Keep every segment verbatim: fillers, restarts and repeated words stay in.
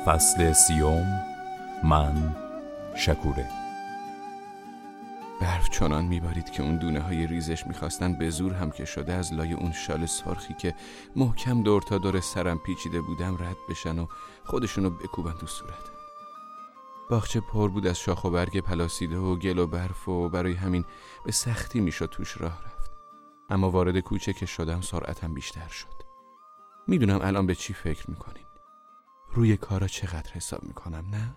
فصل سیوم. من شکوره. برف چنان میبارید که اون دونه های ریزش میخواستن به زور هم که شده از لای اون شال سرخی که محکم دور تا دور سرم پیچیده بودم رد بشن و خودشونو بکوبن تو صورتم. باغچه پر بود از شاخ و برگ پلاسیده و گل و برف و برای همین به سختی میشد توش راه رفت. اما وارد کوچه که شدم سرعتم بیشتر شد. میدونم الان به چی فکر میکنین. روی کارا چقدر حساب میکنم، نه؟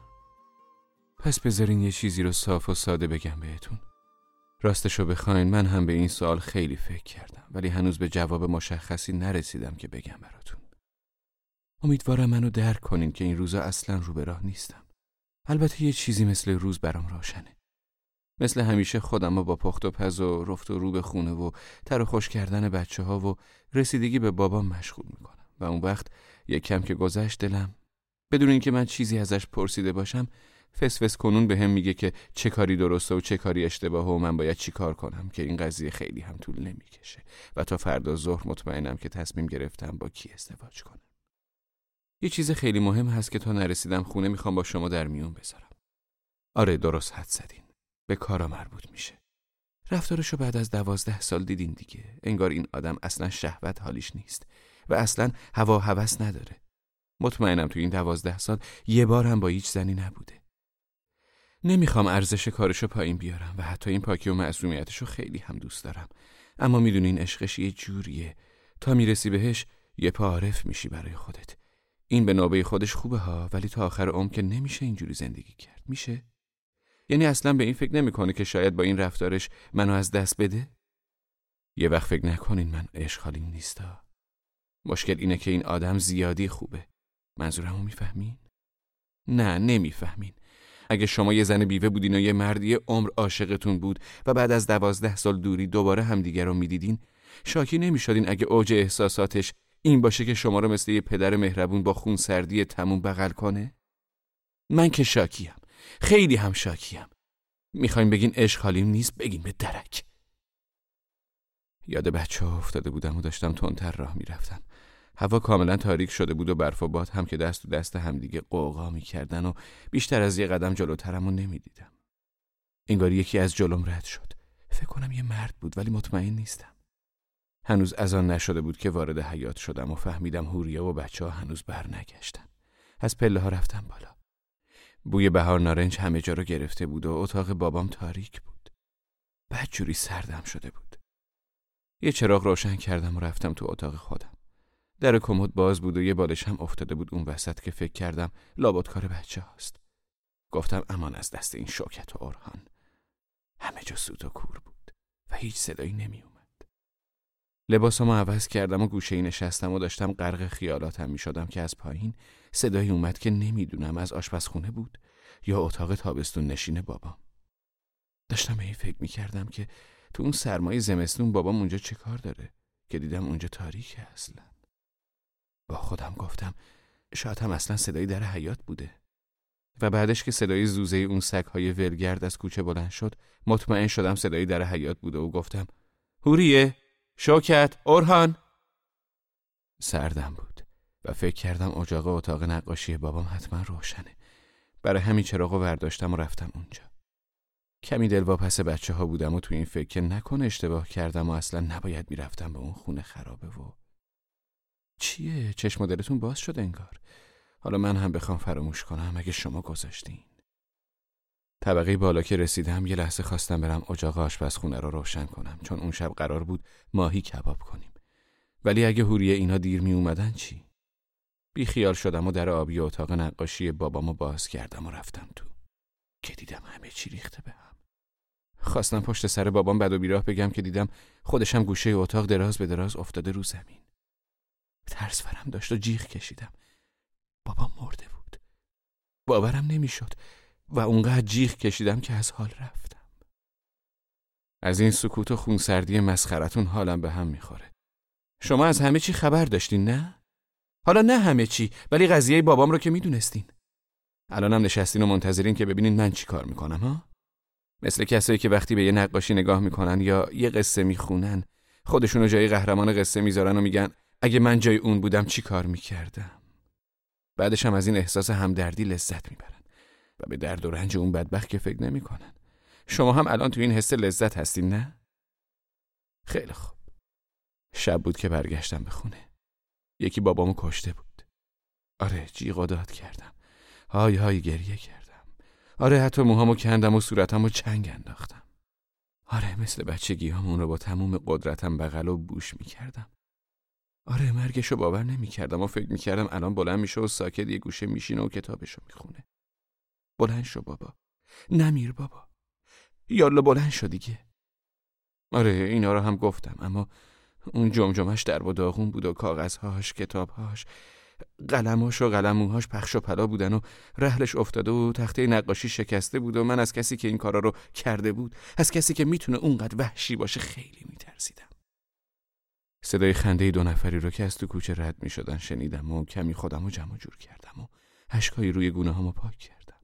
پس بذارین یه چیزی رو صاف و ساده بگم بهتون. راستشو بخواین من هم به این سوال خیلی فکر کردم، ولی هنوز به جواب مشخصی نرسیدم که بگم براتون. امیدوارم منو درک کنین که این روزا اصلا رو به راه نیستم. البته یه چیزی مثل روز برام روشنه. مثل همیشه خودم رو با پخت و پز و رفت و رو به خونه و تر و خوش کردن بچه ها و رسیدگی به بابام مشغول میکنم و اون وقت یک کم که گذشت دلم بدون اینکه من چیزی ازش پرسیده باشم فس فس کنون به هم میگه که چه کاری درسته و چه کاری اشتباهه و من باید چی کار کنم که این قضیه خیلی هم طول نمیکشه و تا فردا ظهر مطمئنم که تصمیم گرفتم با کی ازدواج کنم. یه چیز خیلی مهم هست که تا نرسیدم خونه میخوام با شما در میون بذارم. آره درست حد زدین. به کارا مربوط میشه. رفتارشو بعد از دوازده سال دیدین دیگه. انگار این آدم اصلا شهوت حالیش نیست و اصلا هوا هوس نداره. مطمئنم تو این دوازده سال یه بار هم با هیچ زنی نبوده. نمیخوام ارزش کارشو پایین بیارم و حتی این پاکی و معصومیتشو خیلی هم دوست دارم. اما میدونین عشقش یه جوریه تا میرسی بهش یه پا عارف میشی برای خودت. این به نوبه خودش خوبه ها، ولی تا آخر عمر که نمیشه اینجوری زندگی کرد. میشه؟ یعنی اصلا به این فکر نمیکنه که شاید با این رفتارش منو از دست بده؟ یه وقت فکر نکنین من عشق حالیم نیستا. مشکل اینه که این آدم زیادی خوبه. منظورمو میفهمین؟ نه نمیفهمین. اگه شما یه زن بیوه بودین و یه مردی عمر عاشقتون بود و بعد از دوازده سال دوری دوباره همدیگه رو میدیدین، شاکی نمیشدین اگه اوج احساساتش این باشه که شما رو مثل یه پدر مهربون با خون سردی تموم بغل کنه؟ من که شاکیم. خیلی هم شاکیم. میخواین بگین عشق حالیم نیست، بگین به درک. یاد بچه ها افتاده بودم و داشتم تندتر راه میرفتم. هوا کاملا تاریک شده بود و برف و باد هم که دست و دست همدیگه قوقا میکردن و بیشتر از یه قدم جلوترم رو نمیدیدم. انگار یکی از جلوم رد شد. فکر کنم یه مرد بود ولی مطمئن نیستم. هنوز اذان نشده بود که وارد حیاط شدم و فهمیدم هوریه و بچه ها هنوز بر نگشتن. از پله ها رفتم بالا. بوی بهار نارنج همه جا رو گرفته بود و اتاق بابام تاریک بود. بدجوری سردم شده بود. یه چراغ روشن کردم و رفتم تو اتاق خودم. در کمد باز بود و یه بالش هم افتاده بود اون وسط که فکر کردم لابد کار بچه هاست. گفتم امان از دست این شوکت و ارهان. همه جا سوت و کور بود و هیچ صدایی نمی اومد. لباسامو عوض کردم و گوشه‌ای نشستم و داشتم غرق خیالاتم می شدم که از پایین صدایی اومد که نمیدونم از آشپزخونه بود یا اتاق تابستون نشین بابام. داشتم به این فکر می کردم که تو اون سرمای زمستون بابام اونجا چه کار داره که دیدم اونجا تاریکه اصلا. با خودم گفتم شاید هم اصلا صدایی در حیاط بوده. و بعدش که صدای زوزه اون سگ‌های ولگرد از کوچه بلند شد مطمئن شدم صدایی در حیاط بوده و گفتم هوریه، شوکت، ارهان. سردم بود و فکر کردم اجاق اتاق نقاشی بابام حتما روشنه. برای همین چراغو برداشتم و رفتم اونجا. کمی دلواپس بچه ها بودم و تو این فکر که نکنه اشتباه کردم و اصلا نباید میرفتم به اون خونه خرابه و چیه؟ چشم و دلتون باز شد انگار. حالا من هم بخوام فراموش کنم اگه شما گذاشتین. طبقه بالا که رسیدم یه لحظه خواستم برم اجاق آشپزخونه رو روشن کنم چون اون شب قرار بود ماهی کباب کنیم. ولی اگه هوریه اینا دیر می اومدن چی؟ بی خیال شدم و در آبی اتاق نقاشی بابامو باز کردم و رفتم تو. که دیدم همه چی ریخته به هم. خواستم پشت سر بابام بد و بیراه بگم که دیدم خودش هم گوشه اتاق دراز به دراز افتاده رو زمین. ترس برم داشت و جیغ کشیدم. بابام مرده بود. باورم نمیشد و اونقدر جیغ کشیدم که از حال رفتم. از این سکوت و خونسردی مسخرتون حالم به هم میخوره. شما از همه چی خبر داشتین نه؟ حالا نه همه چی ولی قضیه بابام رو که میدونستین. الانم نشستین و منتظرین که ببینین من چی کار میکنم ها؟ مثل کسایی که وقتی به یه نقاشی نگاه میکنن یا یه قصه میخونن خودشونو جای قهرمان قصه میذارن و میگن اگه من جای اون بودم چی کار میکردم. بعدش هم از این احساس همدردی لذت میبرن و به درد و رنج اون بدبخت که فکر نمیکنن. شما هم الان تو این حس لذت هستین نه؟ خیلی خوب. شب بود که برگشتم به خونه. یکی بابامو کشته بود. آره، جیغ و داد کردم. های های گریه کردم. آره، حتی موهامو کندم و صورتمو چنگ انداختم. آره، مثل بچگیام اون رو با تموم قدرتم بغل و بوش میکردم. آره، مرگشو باور نمیکردم و فکر میکردم الان بلند میشه و ساکت یه گوشه میشینه و کتابشو میخونه. بلند شو بابا. نمیر بابا. یالا بلند شو دیگه. آره، اینا رو هم گفتم، اما اون جمجمش در و داغون بود و کاغذهاش، کتابهاش، قلماش و قلموهاش پخش و پلا بودن و رحلش افتاده و تخته نقاشی شکسته بود و من از کسی که این کارا رو کرده بود، از کسی که میتونه اونقدر وحشی باشه خیلی میترسیدم. صدای خنده دو نفری رو که از تو کوچه رد میشدن شنیدم و کمی خودم رو جمع جور کردم و اشکایی روی گونه هامو پاک کردم.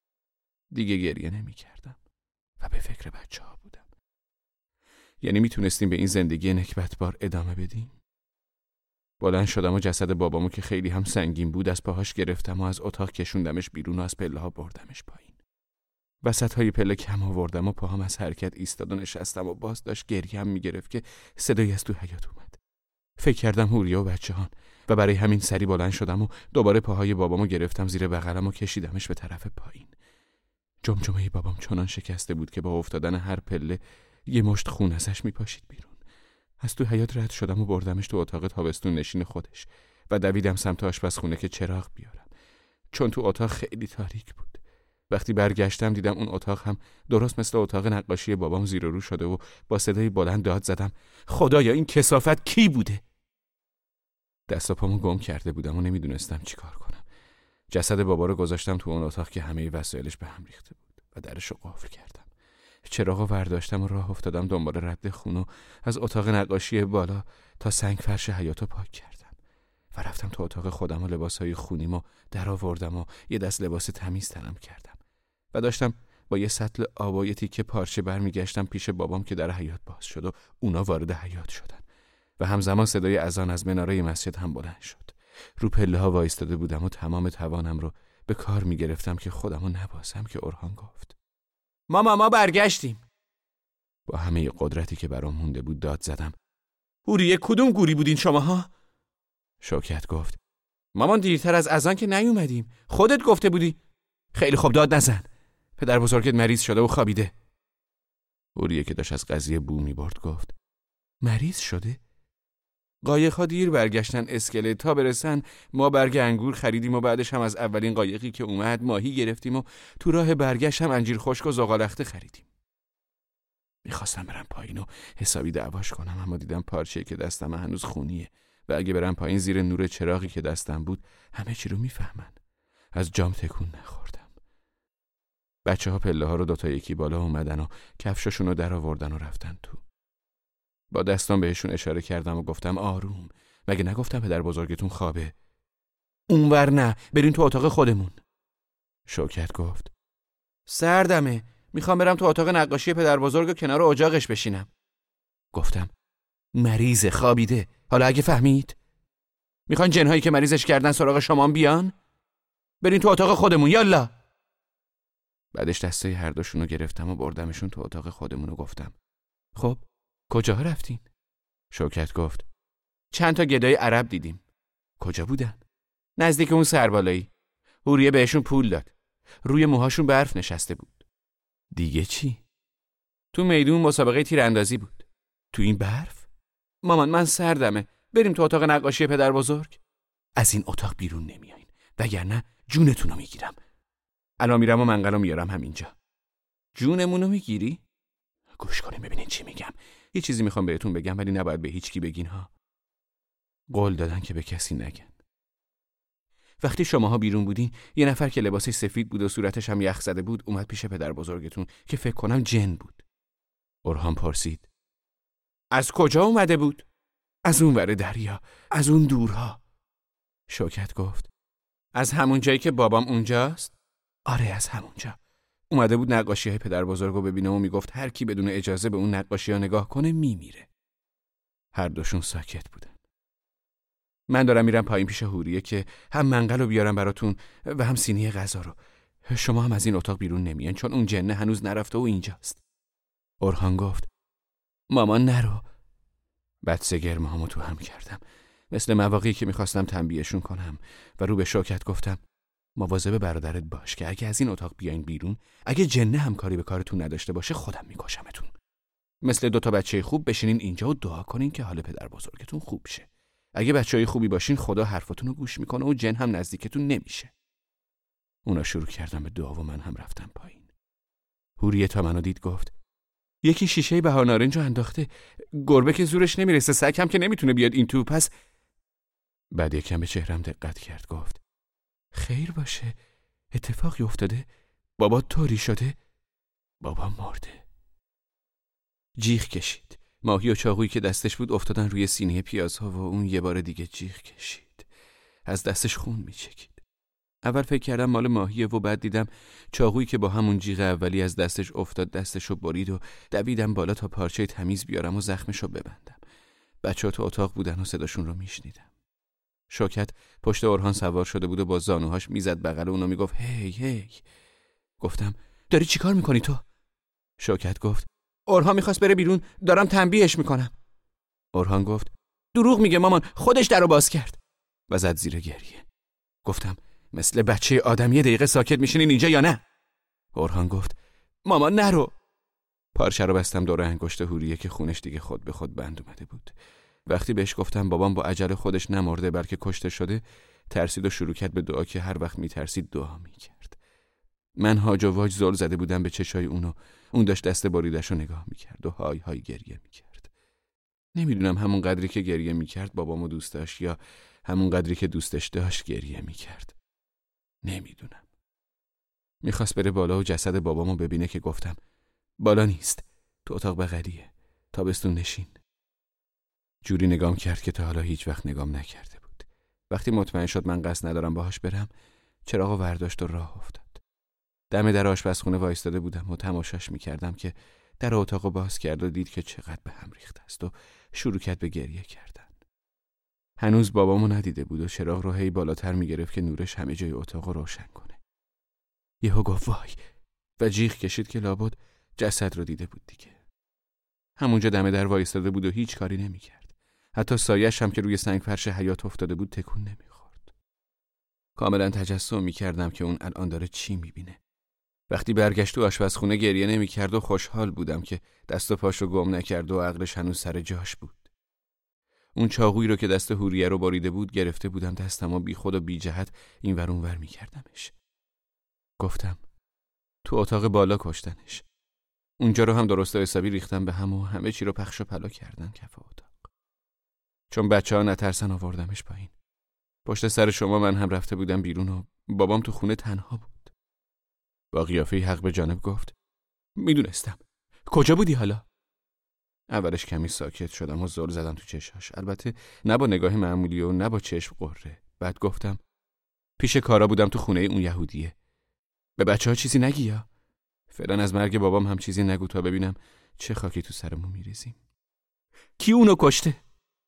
دیگه گریه نمی کردم و به فکر بچه ها بودم. یعنی میتونستیم به این زندگی نکبتبار ادامه بدیم؟ بلند شدم و جسد بابامو که خیلی هم سنگین بود از پاهاش گرفتم و از اتاق کشوندمش بیرون و از پله ها بردمش پایین. وسط های پله کم آوردم و پاهام از حرکت ایستاد و نشستم و باز داشت گریه هم میگرفت که صدایی از تو حیاط اومد. فکر کردم هوریه و بچه‌هان و برای همین سری بلند شدم و دوباره پاهای بابامو گرفتم زیر بغلم و کشیدمش به طرف پایین. جمجمه بابام چنان شکسته بود که با افتادن هر پله یه مشت خون ازش میپاشید بیرون. از تو حیاط رد شدم و بردمش تو اتاق تابستون نشین خودش و دویدم سمت آشپزخونه که چراغ بیارم، چون تو اتاق خیلی تاریک بود. وقتی برگشتم دیدم اون اتاق هم درست مثل اتاق نقاشی بابام زیر و رو شده و با صدای بلند داد زدم: خدایا این کثافت کی بوده؟ دست و پامو گم کرده بودم و نمیدونستم چی کار کنم. جسد بابا رو گذاشتم تو اون اتاق که همه وسایلش به هم ریخته بود و درشو قفل کردم. چراغو برداشتم و راه افتادم دنبال رد خون و از اتاق نقاشی بالا تا سنگ فرش حیاطو پاک کردم و رفتم تو اتاق خودم و لباسهای خونیمو در آوردم و یه دست لباس تمیز تنم کردم و داشتم با یه سطل آب و یه تیکه پارچه برمیگشتم پیش بابام که در حیاط باز شد و اونا وارد حیاط شدن و همزمان صدای اذان از مناره مسجد هم بلند شد. رو پله ها وایستاده بودم و تمام توانم رو به کار میگرفتم که خودمو نباسم که اورهان گفت: ماما ما برگشتیم. با همه قدرتی که برام مونده بود داد زدم: هوریه کدوم گوری بودین شماها؟ شوکت گفت: مامان دیرتر از اذان که نیومدیم، خودت گفته بودی. خیلی خوب داد نزن، پدر بزرگت مریض شده و خوابیده. هوریه که داشت از قضیه بو میبرد گفت: مریض شده؟ قایق‌ها دیر برگشتن اسکله، تا برسن ما برگ انگور خریدیم و بعدش هم از اولین قایقی که اومد ماهی گرفتیم و تو راه برگشت هم انجیر خشک و زغالخته خریدیم. میخواستم برم پایین و حسابی دعواش کنم، اما دیدم پارچه‌ای که دستم هنوز خونیه و اگه برم پایین زیر نور چراغی که دستم بود همه چی رو میفهمن. از جام تکون نخوردم. بچه ها پله ها رو دوتا یکی بالا اومدن و کفششون رو در آوردن و رفتن تو. با دستان بهشون اشاره کردم و گفتم: آروم، مگه نگفتم پدر بزرگتون خوابه؟ اونور نه، برین تو اتاق خودمون. شوکت گفت: سردمه، میخوام برم تو اتاق نقاشی پدر بزرگ و کنار اجاقش بشینم. گفتم: مریض خوابیده، حالا اگه فهمید؟ میخوان جنهایی که مریضش کردن سراغ شما بیان؟ برین تو اتاق خودمون، یالا. بعدش دستای هر دوشون رو گرفتم و بردمشون تو اتاق خودمون و گفتم: خب کجاها رفتین؟ شوکت گفت: چند تا گدای عرب دیدیم. کجا بودن؟ نزدیک اون سربالایی. هوریه بهشون پول داد. روی موهاشون برف نشسته بود. دیگه چی؟ تو میدون مسابقه تیراندازی بود. تو این برف؟ مامان من سردمه، بریم تو اتاق نقاشی پدر بزرگ. از این اتاق بیرون نمیاین وگرنه جونتون رو میگیرم. الان میرم و منقلو میارم همینجا. جونمونو میگیری؟ گوش کنین ببینین چی میگم. یه چیزی میخوام بهتون بگم ولی نباید به هیچ کی بگین ها. قول دادن که به کسی نگن. وقتی شماها بیرون بودین یه نفر که لباسش سفید بود و صورتش هم یخ زده بود اومد پیش پدر بزرگتون که فکر کنم جن بود. اورهان پرسید: از کجا اومده بود؟ از اون ور دریا، از اون دورها. شوکت گفت: از همون جایی که بابام اونجاست؟ آره از همونجا. اومده بود نقاشی های پدر بزرگو ببینه و میگفت هر کی بدون اجازه به اون نقاشی ها نگاه کنه میمیره. هر دوشون ساکت بودن. من دارم میرم پایین پیش حوریه که هم منقل رو بیارم براتون و هم سینی غذا رو. شما هم از این اتاق بیرون نمیان چون اون جنه هنوز نرفته و اینجاست. اورهان گفت مامان نرو. بعد سه گرمه‌هامو تو هم کردم مثل مواقعی که میخواستم تنبیهشون کنم و رو به شوکت گفتم مواظب برادرت باش که اگه از این اتاق بیاین بیرون، اگه جنه هم کاری به کارتون نداشته باشه خودم میکشمتون. مثل دوتا بچه خوب بشینین اینجا و دعا کنین که حال پدر بزرگتون خوب شه. اگه بچهای خوبی باشین خدا حرفتون رو گوش میکنه و جن هم نزدیکتون نمیشه. اونا شروع کردن به دعا و من هم رفتم پایین. حوریه تا منو دید گفت یکی شیشه بهار نارنج رو انداخته. گربه که زورش نمیرسه، سگ هم که نمیتونه بیاد این تو. پس بعد یکم به چهرم دقت کرد گفت خیر باشه، اتفاقی افتاده؟ بابا طوری شده؟ بابا مرده. جیغ کشید. ماهی و چاقویی که دستش بود افتادن روی سینه پیازها و اون یه بار دیگه جیغ کشید. از دستش خون میچکید. اول فکر کردم مال ماهیه و بعد دیدم چاقویی که با همون جیغ اولی از دستش افتاد دستشو برید و دویدم بالا تا پارچه تمیز بیارم و زخمشو ببندم. بچه‌ها تو اتاق بودن و صداشون رو میشنیدم. شوکت پشت اورهان سوار شده بود و با زانوهاش میزد بغل اونو میگفت هی هی. گفتم داری چیکار میکنی تو؟ شوکت گفت اورهان میخواست بره بیرون، دارم تنبیهش میکنم. اورهان گفت دروغ میگه مامان، خودش درو باز کرد و زد زیر گریه. گفتم مثل بچه آدم یه دقیقه ساکت میشینین اینجا یا نه؟ اورهان گفت مامان نرو. پارچه رو بستم دور انگشت حوریه که خونش دیگه خود به خود بند اومده بود. وقتی بهش گفتم بابام با عجله خودش نمرده بلکه کشته شده، ترسید و شروع کرد به دعا که هر وقت میترسید دعا میکرد. من هاج و واج زل زده بودم به چشای اونو. اون داشت دست بریدش رو نگاه میکرد و های های گریه میکرد. نمیدونم همون قدری که گریه میکرد بابامو دوست داشت یا همون قدری که دوستش داشت گریه میکرد. نمیدونم. میخواست بره بالا و جسد بابامو ببینه که گفتم بالا نیست، تو اتاق بغلیه، تابستون نشین. جوری نگام کرد که تا حالا هیچ وقت نگام نکرده بود. وقتی مطمئن شد من قصد ندارم باهاش برم، چراغو ورداشت و راه افتاد. دم در آشپزخونه وایستاده بودم و تماشاش میکردم که در اتاقو باز کرد و دید که چقدر به هم ریخته است و شروع کرد به گریه کردن. هنوز بابامو ندیده بود و چراغ رو هی بالاتر میگرفت که نورش همه جای اتاقو روشن کنه. یهو گفت وای و جیغ کشید که لابد جسد رو دیده بود دیگه. همونجا دم در وایستاده بود و هیچ کاری نمیکرد. حتی سایه‌اش هم که روی سنگ فرش حیاط افتاده بود تکون نمیخورد. کاملا تجسم میکردم که اون الان داره چی میبینه. وقتی برگشت تو آشپزخونه گریه نمیکرد و خوشحال بودم که دست و پاش رو گم نکرد و عقلش هنوز سر جاش بود. اون چاقویی رو که دست حوریه رو باریده بود گرفته بودم دستم و بی خود و بی جهت این ور اون ور میکردمش. گفتم تو اتاق بالا کشتنش. اونجا رو هم درست و حسابی ریختم به هم و همه چی رو پخش و پلا کردن کف اتاق. چون بچه ها نترسن آوردمش پایین. پشت سر شما من هم رفته بودم بیرون و بابام تو خونه تنها بود. با قیافه حق به جانب گفت میدونستم. کجا بودی حالا؟ اولش کمی ساکت شدم و زل زدم تو چشاش. البته نه با نگاه معمولی و نه با چشم قره. بعد گفتم پیش کارا بودم تو خونه اون یهودیه. به بچه ها چیزی نگی یا؟ فعلا از مرگ بابام هم چیزی نگو تا ببینم چه خاکی تو سرمون میریزیم. کی اونو کشته؟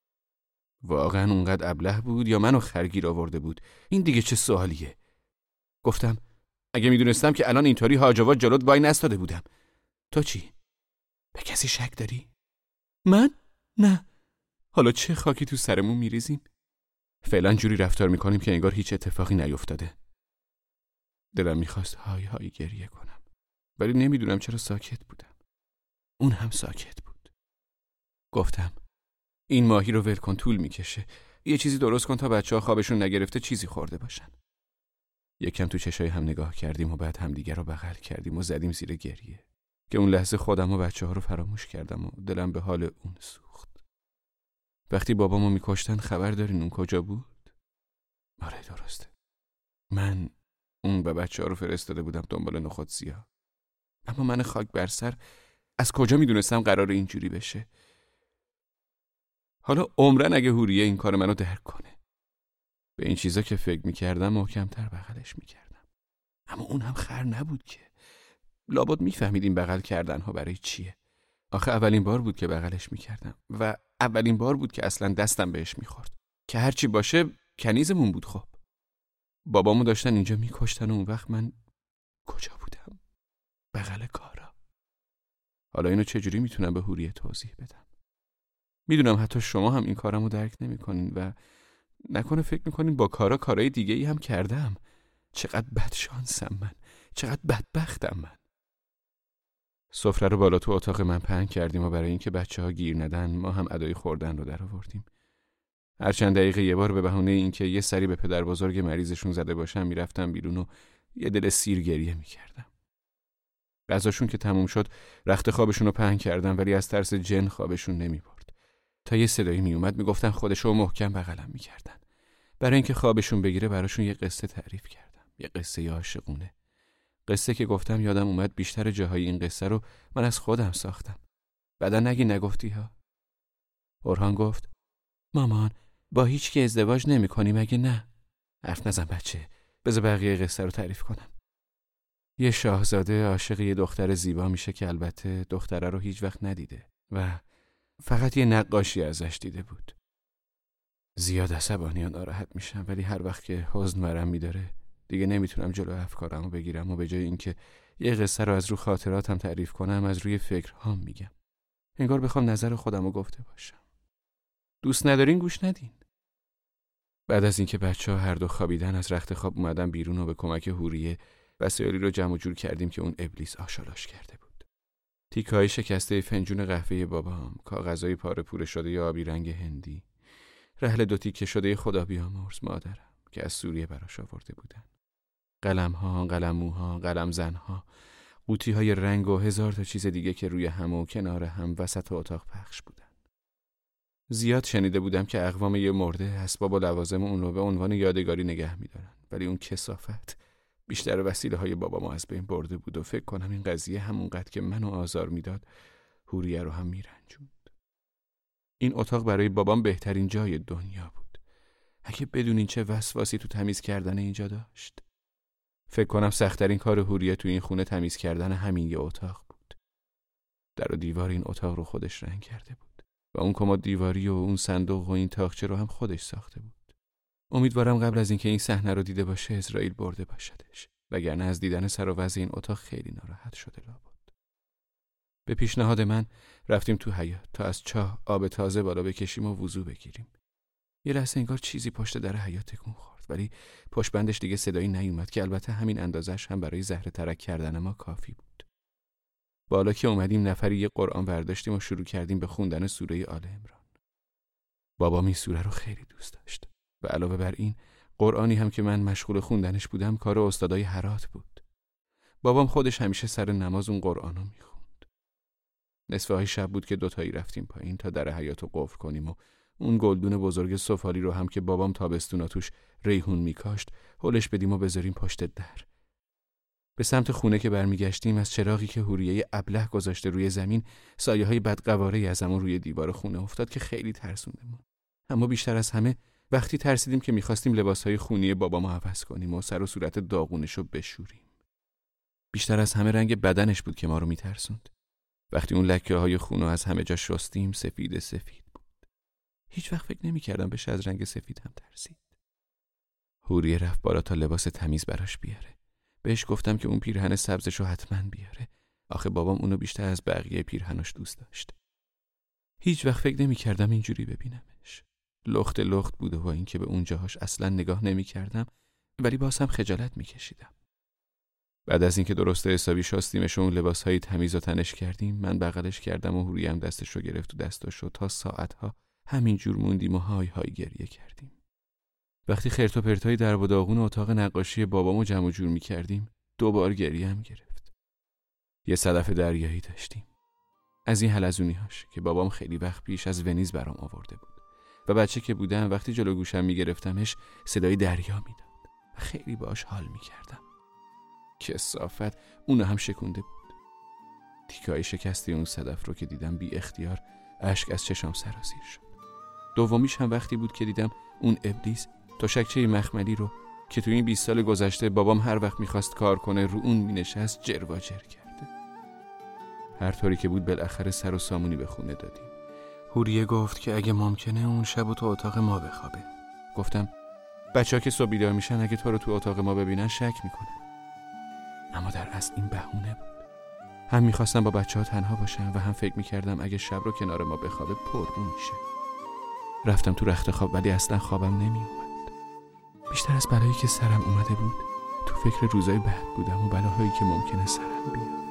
واقعا اونقدر ابله بود یا منو خرگیر آورده بود؟ این دیگه چه سوالیه؟ گفتم اگه میدونستم که الان اینطوری هاجوات جلوت وای نستاده بودم. تو چی؟ به کسی شک داری؟ من؟ نه. حالا چه خاکی تو سرمون میریزیم؟ فعلا جوری رفتار میکنیم که انگار هیچ اتفاقی نیفتاده. دلم میخواست های های گریه کنم ولی نمیدونم چرا ساکت بودم. اون هم ساکت بود. گفتم این ماهی رو ول کن، طول میکشه. یه چیزی درست کن تا بچه ها خوابشون نگرفته چیزی خورده باشن. یکم تو چشای هم نگاه کردیم و بعد هم دیگر رو بغل کردیم و زدیم زیر گریه که اون لحظه خودم و بچه ها رو فراموش کردم و دلم به حال اون سوخت. وقتی بابامو میکشتن خبر دارین اون کجا بود؟ آره درسته. من اون به بچه ها رو فرستاده بودم دنبال نخود سیاه. اما من خاک بر سر از کجا میدونستم قرار اینجوری بشه؟ حالا عمرن اگه حوریه این کار منو درک کنه. به این چیزا که فکر میکردم محکمتر بغلش میکردم. اما اون هم خر نبود که. لابد میفهمید این بغل کردن ها برای چیه. آخه اولین بار بود که بغلش میکردم و اولین بار بود که اصلا دستم بهش میخورد. که هرچی باشه کنیزمون بود. خب بابامو داشتن اینجا میکشتن و اون وقت من کجا بودم؟ بغل کارا. حالا اینو چجوری میتونم به حوریه توضیح بدم؟ میدونم حتی شما هم این کارمو درک نمیکنین و نکنه فکر میکنین با کارا کارای دیگه ای هم کردم. چقدر بدشانسم من، چقدر بدبختم من. سفره رو بالا تو اتاق من پهن کردیم و برای اینکه بچه‌ها گیر ندن ما هم ادای خوردن رو در آوردیم. هر چند دقیقه یه بار به بهونه اینکه یه سری به پدر بزرگ مریضشون زده باشم میرفتم بیرون و یه دل سیر گریه میکردم. غذاشون که تموم شد رخت خوابشون رو پهن کردم، ولی از ترس جن خوابشون نمیبرد. تا یه صدایی میومد میگفتن خودشو محکم بغلم میکردن. برای اینکه خوابشون بگیره براشون یه قصه تعریف کردم، یه قصه عاشقونه. قصه که گفتم یادم اومد بیشتر جاهای این قصه رو من از خودم ساختم. بعدا نگی نگفتی ها. اورهان گفت مامان با هیچ کی ازدواج نمی کنی مگه نه؟ حرف نزن بچه، بذار بقیه قصه رو تعریف کنم. یه شاهزاده عاشق یه دختر زیبا میشه که البته دختره رو هیچ وقت ندیده و فقط یه نقاشی ازش دیده بود. زیاد عصبانی و ناراحت میشم، ولی هر وقت که حزن مرم میداره دیگه نمیتونم جلو افکارمو بگیرم و به جای اینکه یه قصه رو از رو خاطراتم تعریف کنم از روی فکرهام میگم. انگار بخوام نظر خودمو گفته باشم. دوست ندارین گوش ندین. بعد از اینکه بچه‌ها هر دو خوابیدن از رخت خواب اومدم بیرون و به کمک حوریه وسایلی رو جمع و جور کردیم که اون ابلیس آشالاش کرده بود. تیکه‌های شکسته فنجون قهوه بابام، کاغذای پاره پوره شده ی آبی رنگ هندی، رحل دو تیکه شده خدا بیامرز مادرم که از سوریه براش آورده بودن. قلم‌ها، قلموها، قلمزن‌ها، قوطی‌های رنگ و هزار تا چیز دیگه که روی هم و کنار هم وسط اتاق پخش بودن. زیاد شنیده بودم که اقوام یه مرده اسباب و لوازم اون رو به عنوان یادگاری نگه می‌دارن، ولی اون کثافت بیشتر وسیله‌های بابامو از بین برده بود و فکر کنم این قضیه همونقدر که منو آزار میداد حوریه رو هم میرنجوند. این اتاق برای بابام بهترین جای دنیا بود. اگه بدونین چه وسواسی تو تمیز کردن اینجا داشت. فکر کنم سخت‌ترین کار حوریه تو این خونه تمیز کردن همین یه اتاق بود. در و دیوار این اتاق رو خودش رنگ کرده بود و اون کمد دیواری و اون صندوق و این تاقچه رو هم خودش ساخته بود. امیدوارم قبل از اینکه این صحنه رو دیده باشه اسرائیل برده باشدش، وگرنه از دیدن سر و وضع این اتاق خیلی ناراحت شده لابد. به پیشنهاد من رفتیم تو حیاط تا از چاه آب تازه بالا بکشیم و وضو بگیریم. یه لحظه انگار چیزی پشت در حیاط تکون خورد، ولی پشت بندش دیگه صدایی نیومد که البته همین اندازش هم برای زهره ترک کردن ما کافی بود. بالا که اومدیم نفری یه قرآن برداشتیم و شروع کردیم به خوندن سوره آل عمران. بابام این سوره رو خیلی دوست داشت و علاوه بر این قرآنی هم که من مشغول خوندنش بودم کار استادای هرات بود. بابام خودش همیشه سر نماز اون قرآنو میخوند. نصفه های شب بود که دوتایی رفتیم پایین تا در حیاط رو قفل کنیم و اون گلدون بزرگ سفالی رو هم که بابام تابستونا توش ریحون میکاشت هولش بدیم و بذاریم پشت در. به سمت خونه که برمیگشتیم از چراغی که حوریه ابله گذاشته روی زمین سایه های بدقواره ازمون روی دیوار خونه افتاد که خیلی ترسوندمون. اما بیشتر از همه وقتی ترسیدیم که میخواستیم لباسهای خونی بابامو عوض کنیم و سر و صورت داغونش رو بشوریم. بیشتر از همه رنگ بدنش بود که ما رو میترسوند. وقتی اون لکه های خونو از همه جا شستیم سفید سفید بود. هیچ وقت فکر نمی‌کردم بشه از رنگ سفید هم ترسید. حوریه رفت بالا تا لباس تمیز براش بیاره. بهش گفتم که اون پیرهن سبزشو حتما بیاره. آخه بابام اونو بیشتر از بقیه پیرهناش دوست داشت. هیچ وقت فکر نمی‌کردم اینجوری ببینمش. لخت لخت بود و اینکه به اون جاهاش اصلا نگاه نمی‌کردم، ولی باز هم خجالت می‌کشیدم. بعد از اینکه درست حسابی شستیمش و اون لباس‌های تمیز و تنش کردیم، من بغلش کردم و حوریه هم دستشو گرفت و دستاشو تا ساعت‌ها همین جور موندیم و های های گریه کردیم. وقتی خرت و پرتای در و داغون اتاق نقاشی بابامو جمع جور می‌کردیم، دوبار گریه هم گرفت. یه صدف دریایی داشتیم. از این حلزونی‌هاش که بابام خیلی وقت پیش از ونیز برام آورده بود. و بچه که بودم وقتی جلو گوشم میگرفتمش صدای دریا میداد و خیلی باهاش حال میکردم. کثافت اونو هم شکونده بود. تیکه‌های شکسته اون صدف رو که دیدم بی اختیار اشک از چشام سرازیر شد. دومیش هم وقتی بود که دیدم اون ابلیس تشکچه مخملی رو که تو این بیست سال گذشته بابام هر وقت میخواست کار کنه رو اون مینشست جر و جر کرده. هر طوری که بود بالاخره سر و سامونی به خونه دادیم. حوریه گفت که اگه ممکنه اون شب تو اتاق ما بخوابه. گفتم بچه‌ها که صبح بیدار میشن اگه تو رو تو اتاق ما ببینن شک میکنن. اما در اصل این بهونه بود. هم میخواستم با بچه‌ها تنها باشم و هم فکر میکردم اگه شب رو کنار ما بخوابه پررو میشه. رفتم تو رخت خواب ولی اصلا خوابم نمیومد. بیشتر از بلایی که سرم اومده بود تو فکر روزای بعد بودم و بلاهایی که ممکنه سرم بیاد.